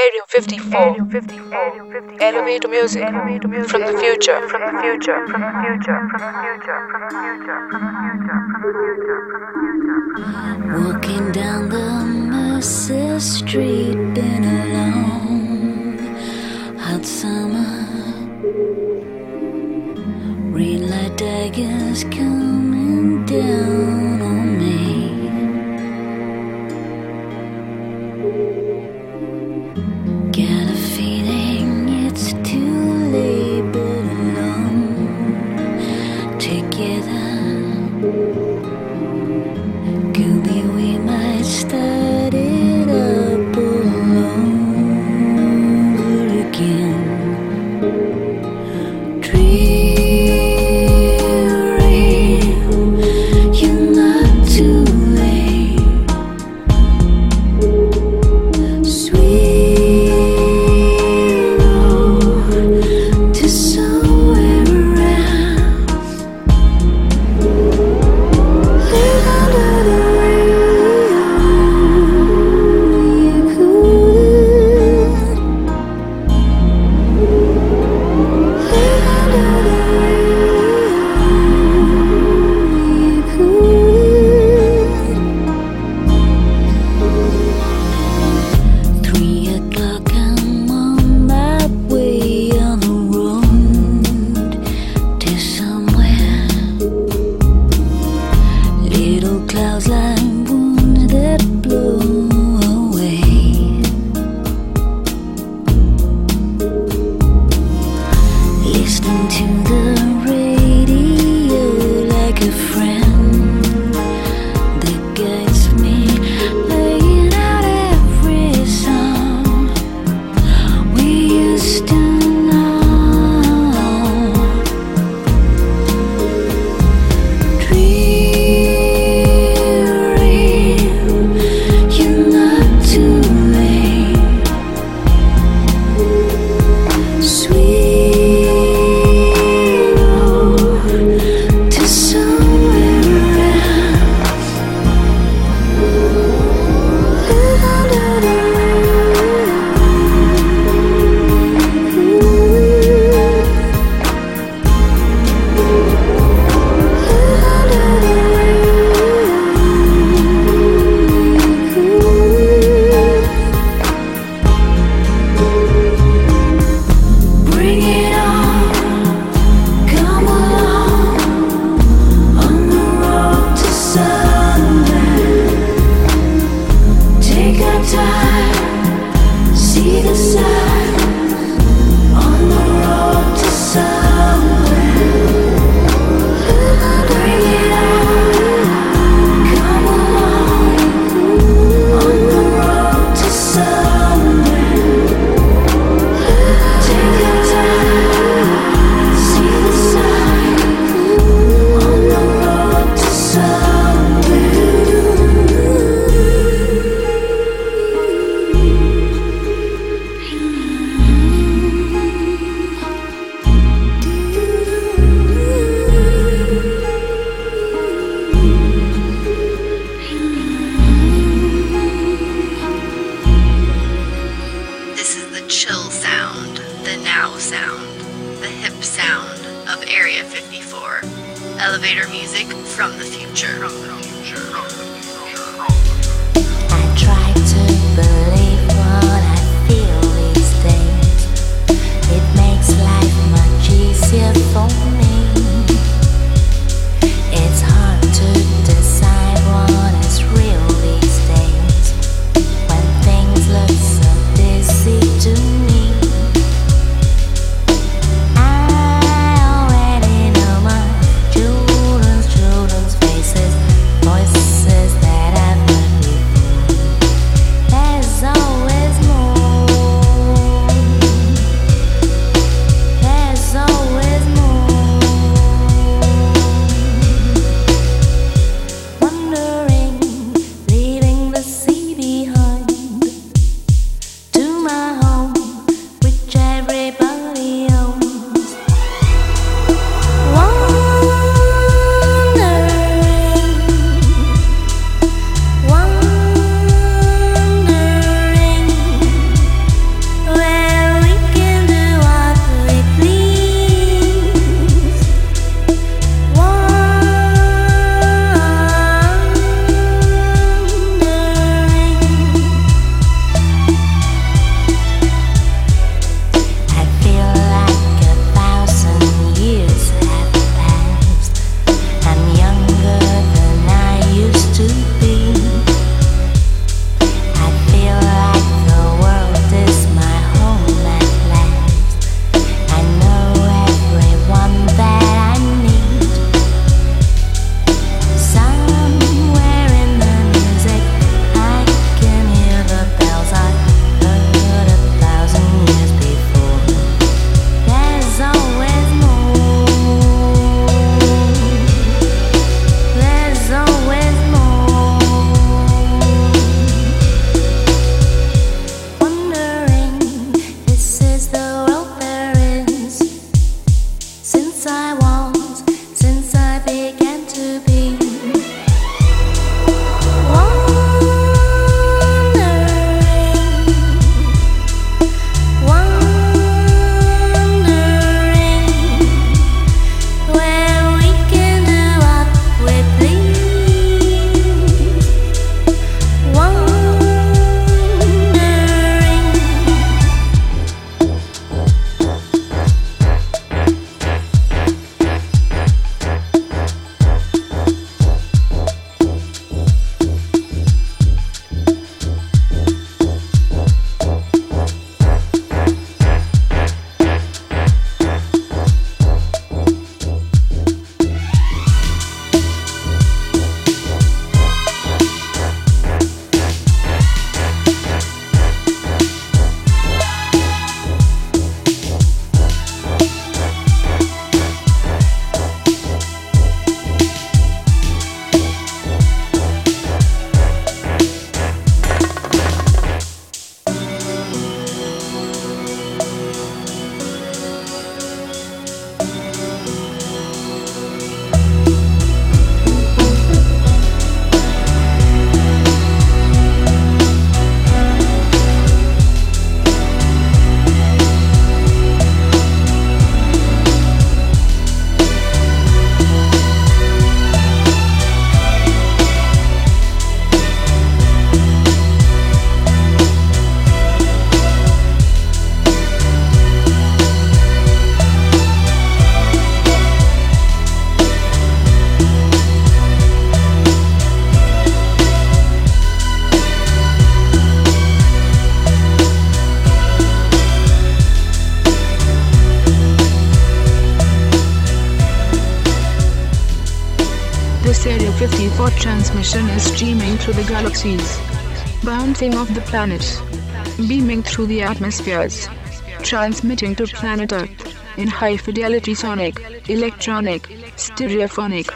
Area 54. Elevator music from the future. Walking down the Mercer Street, been alone. Hot summer, rain like daggers coming down on me. Got a feeling it's too late, but alone together. Could be we might start it up all over again. Dreaming, you're not too late. Sweet road to somewhere else. Live under the radio. You could live under the radio. You could. 3 o'clock, I'm on my way on the road to somewhere. Little clouds like wounds that blow away. Listening to the radio like a friend that guides me, laying out every song we used to know. Dreaming, you're not too late. Sweet road to somewhere else. Live under the Bring it on, come along on the road to somewhere. Take our time, see the signs on the road to somewhere. Bring it on, come along on the road to somewhere. Take your time, see the signs on the road to This is the chill sound, the now sound, the hip sound of Area 54. Elevator music from the future. I try to believe what I feel these days. It makes life much easier for me. It's hard to decide what is real these days when things look so dizzy to me. I already know my children's faces, voices that I've heard before. There's 54 transmission is streaming through the galaxies, bouncing off the planets, beaming through the atmospheres, transmitting to planet Earth in high-fidelity sonic, electronic, stereophonic.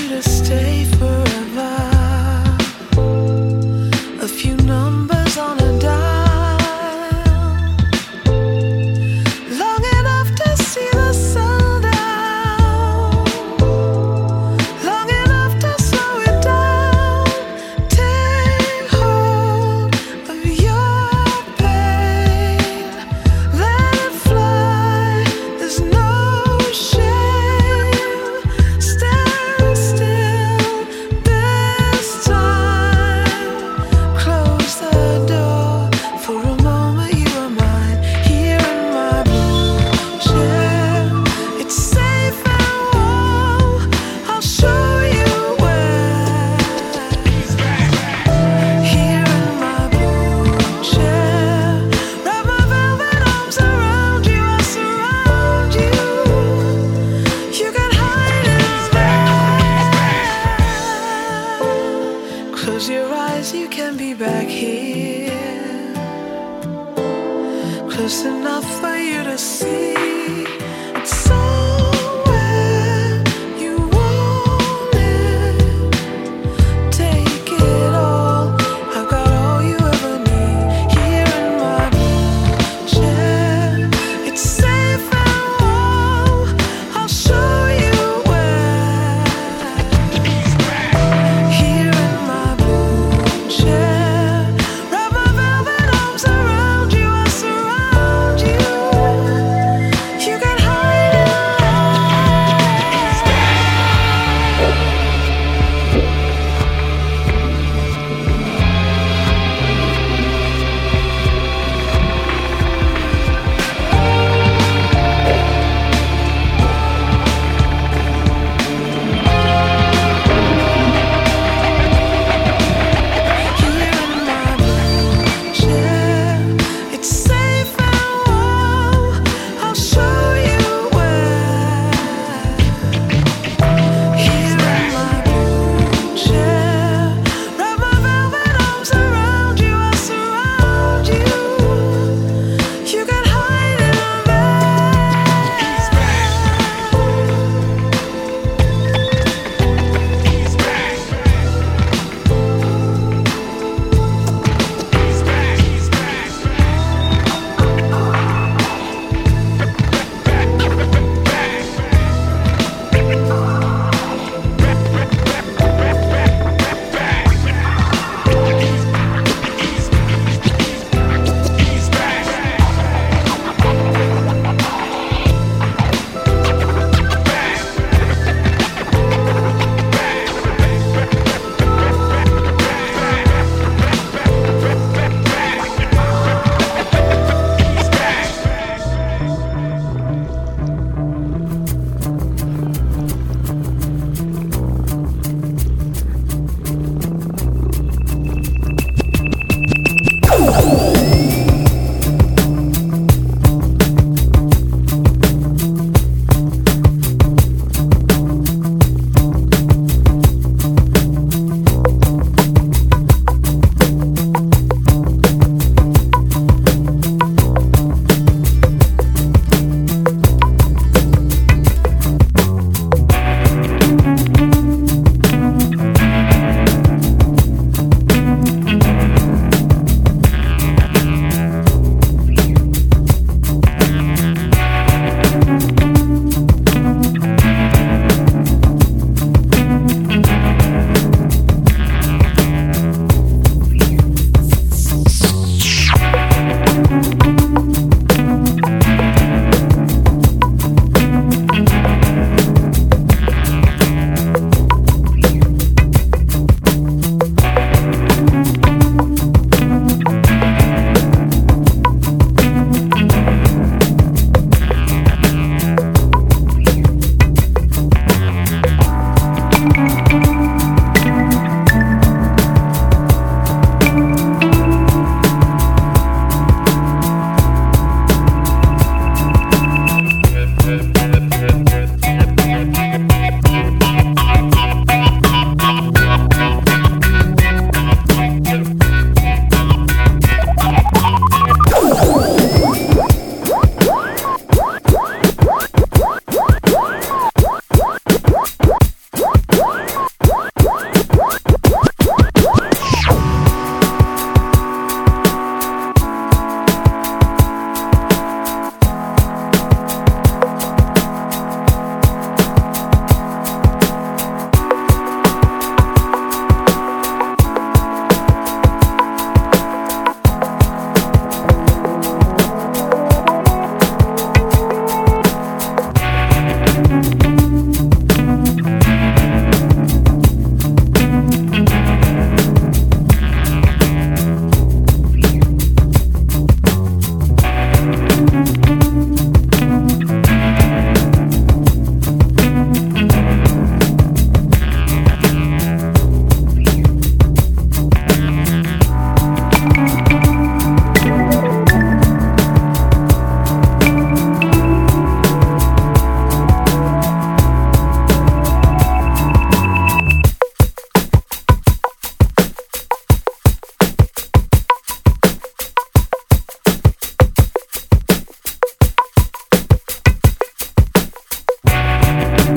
Stay forever. A few numbers on a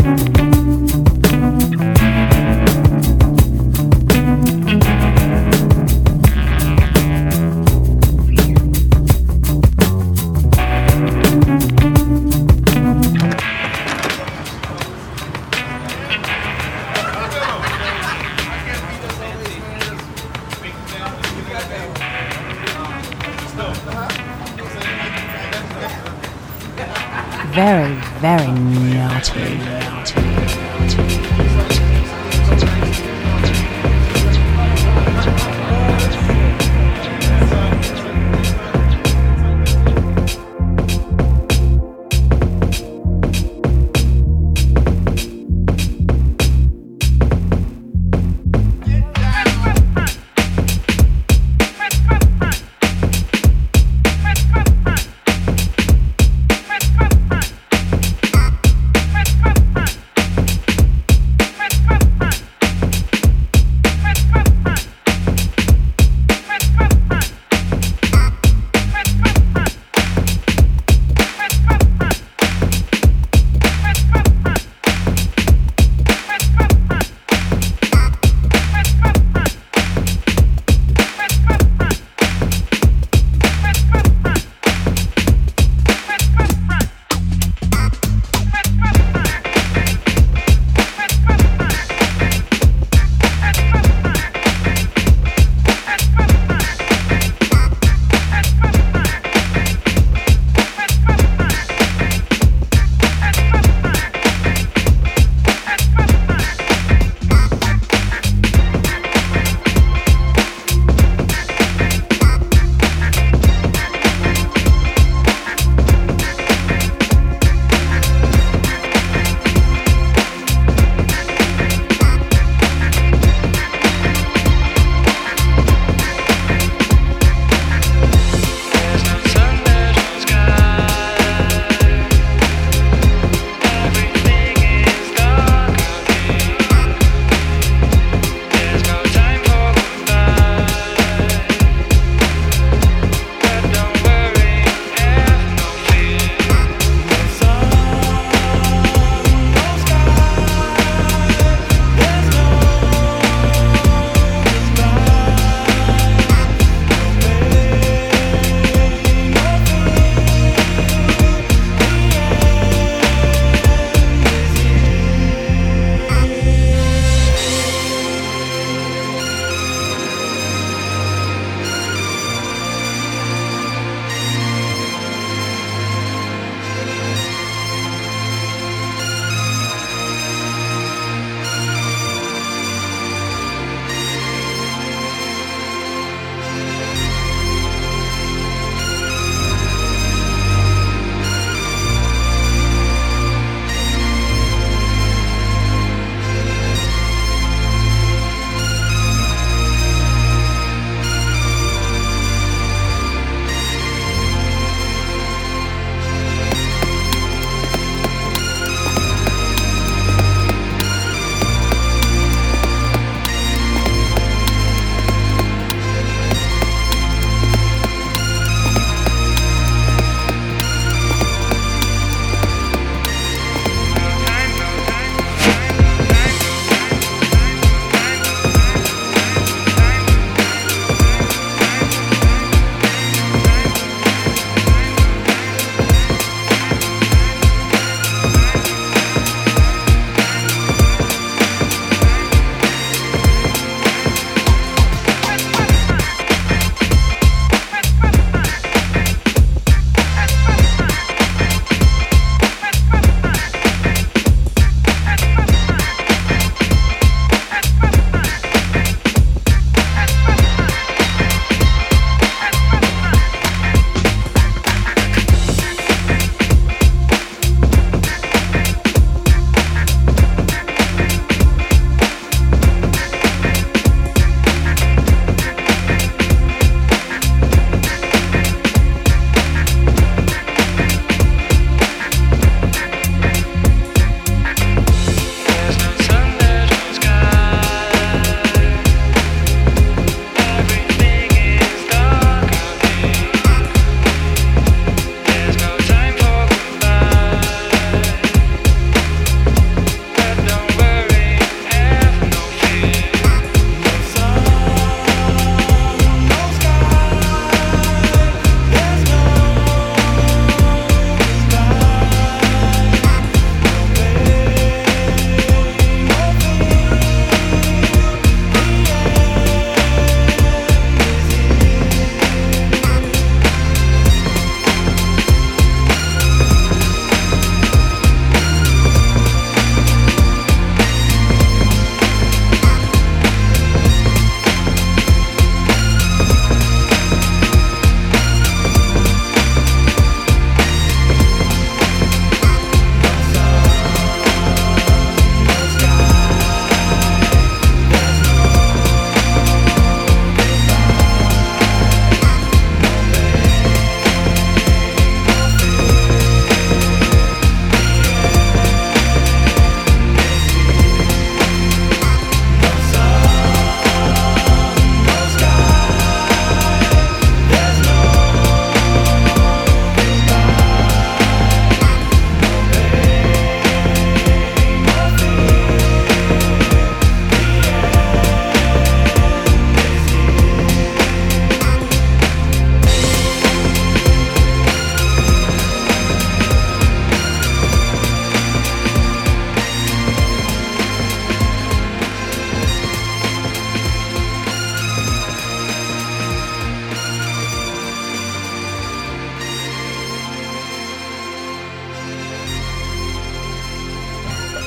Very, very naughty.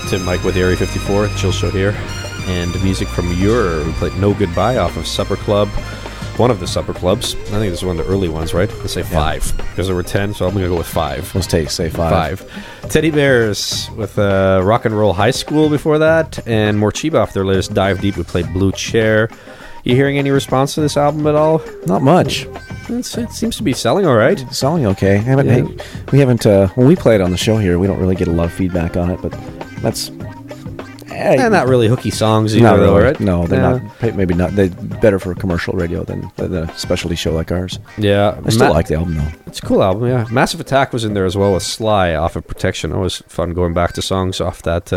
Tim Mike with Area 54, Chill Show here. And music from Ure. We played No Goodbye off of Supper Club. One of the Supper Clubs. I think this is one of the early ones, right? Let's say 5. Because there were 10, so I'm going to go with 5. Let's say 5. Teddy Bears with Rock and Roll High School before that. And Morcheeba off their latest Dive Deep. We played Blue Chair. You hearing any response to this album at all? Not much. It seems to be selling all right. Selling okay. We haven't. When we play it on the show here, we don't really get a lot of feedback on it, but that's. And not really hooky songs either, Not really. though, right? No, they're not. Maybe not. They're better for commercial radio than a specialty show like ours. Yeah. I still like the album, though. It's a cool album, yeah. Massive Attack was in there as well with Sly off of Protection. Always fun going back to songs off that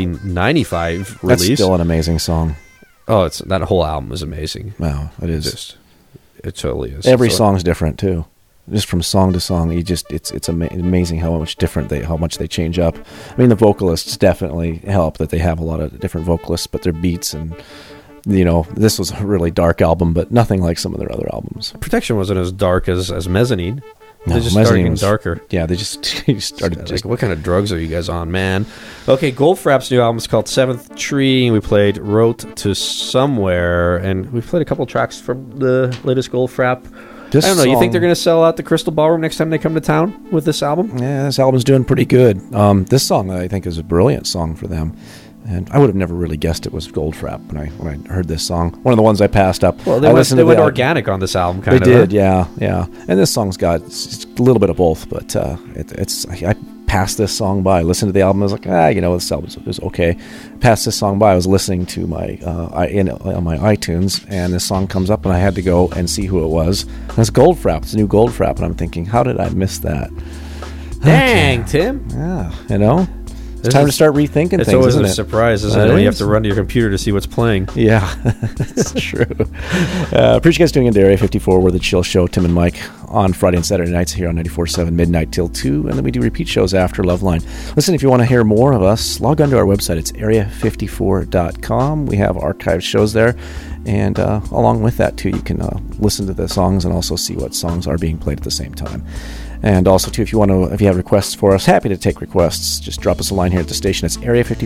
1995 release. That's still an amazing song. Oh, that whole album is amazing. Wow, it is. It totally is. Every song's different, too. Just from song to song, it's amazing how much how much they change up. I mean, the vocalists definitely help that they have a lot of different vocalists, but their beats and this was a really dark album, but nothing like some of their other albums. Protection wasn't as dark as Mezzanine. No, they just started getting darker. Yeah, they just started. Like, what kind of drugs are you guys on, man? Okay, Goldfrapp's new album is called Seventh Tree. We played Road to Somewhere, and we played a couple tracks from the latest Goldfrapp. I don't know. You think they're going to sell out the Crystal Ballroom next time they come to town with this album? Yeah, this album's doing pretty good. This song, I think, is a brilliant song for them. And I would have never really guessed it was Goldfrapp when I heard this song. One of the ones I passed up. Well, they went organic on this album, kind of. They did, yeah. And this song's got it's a little bit of both, but I passed this song by. I listened to the album. I was like, this album is okay. Passed this song by. I was listening to on my iTunes, and this song comes up, and I had to go and see who it was. And it's Goldfrapp. It's a new Goldfrapp, and I'm thinking, how did I miss that? Dang, Tim. Yeah, It's time to start rethinking things. It's always isn't a surprise, isn't it? When you have to run to your computer to see what's playing. Yeah, that's true. Appreciate you guys tuning into Area 54. We're the Chill Show, Tim and Mike, on Friday and Saturday nights here on 94.7 midnight till 2, and then we do repeat shows after Loveline. Listen, if you want to hear more of us, log on to our website. It's area54.com. We have archived shows there, and along with that, too, you can listen to the songs and also see what songs are being played at the same time. And also, too, if you have requests for us, happy to take requests. Just drop us a line here at the station. It's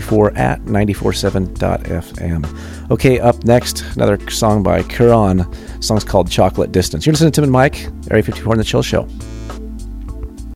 area54@947.fm. Okay, up next, another song by Kuran. The song's called Chocolate Distance. You're listening to Tim and Mike, Area 54 on the Chill Show.